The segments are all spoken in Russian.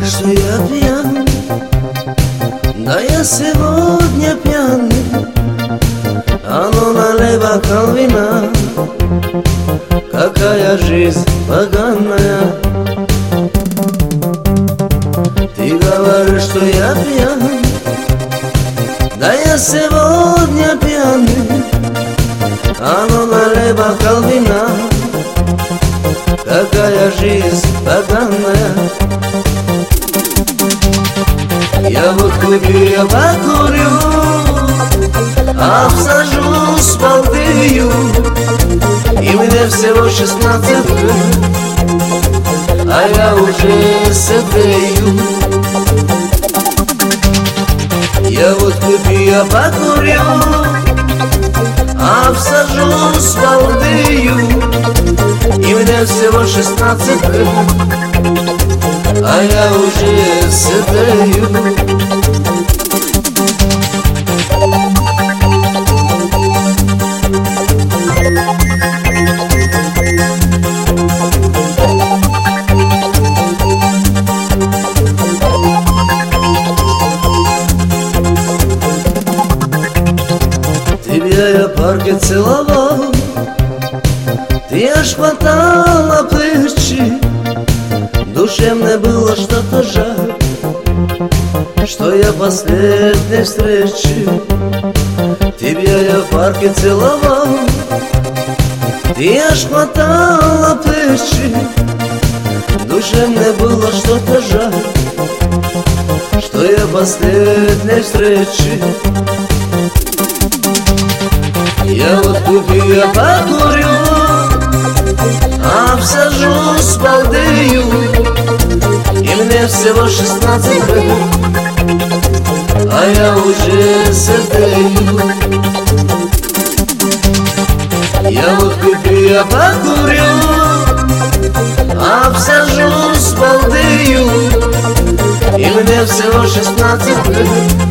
говоришь, что я пьян, да я сегодня пьяный. А ну налей бокал вина, какая жизнь поганая. Ты говоришь, что я пьян, да я сегодня пьяный. А ну налей бокал вина, какая жизнь поганая. Я водку пью, я покурю, обсажусь балдею, и мне всего 16 лет, а я уже седею. Я водку пью, я покурю, обсажусь балдею, и мне всего 16 лет, а я уже седею. Тебя я в парке целовал, ты аж хватала плечи. Душе мне было что-то жаль, что я последней встречи. Тебя я в парке целовал, ты аж хватала плечи. Душе мне было что-то жаль, что я последней встречи. Я водку пью, я покурю, обсажусь балдею, и мне всего 16 лет, а я уже седею. Я водку пью, я покурю, обсажусь балдею, и мне всего 16 лет,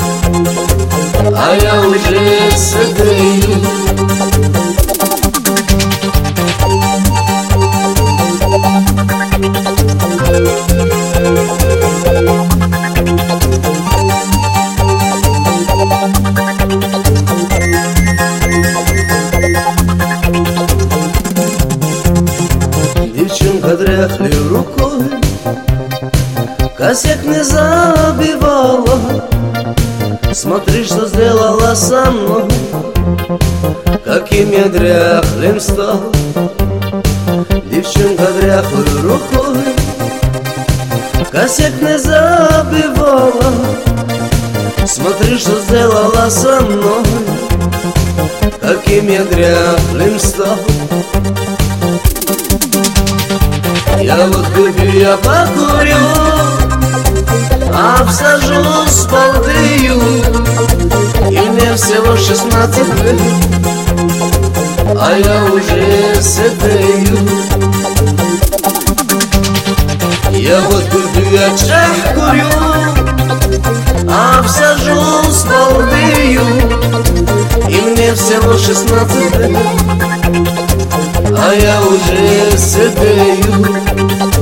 а я уже седею. Девчонка дряхлой рукой косяк не забивала. Смотри, что сделала со мной, каким я дряхлым стал. Девчонка дряхлой рукой косяк не забивала. Смотри, что сделала со мной, каким я дряхлым стал. Я водку пью, я покурю, обсажусь балдею, и мне всего 16 лет, а я уже седею. Я водку пью, я чай курю, обсажусь балдею, и мне всего 16 лет, а я уже седею.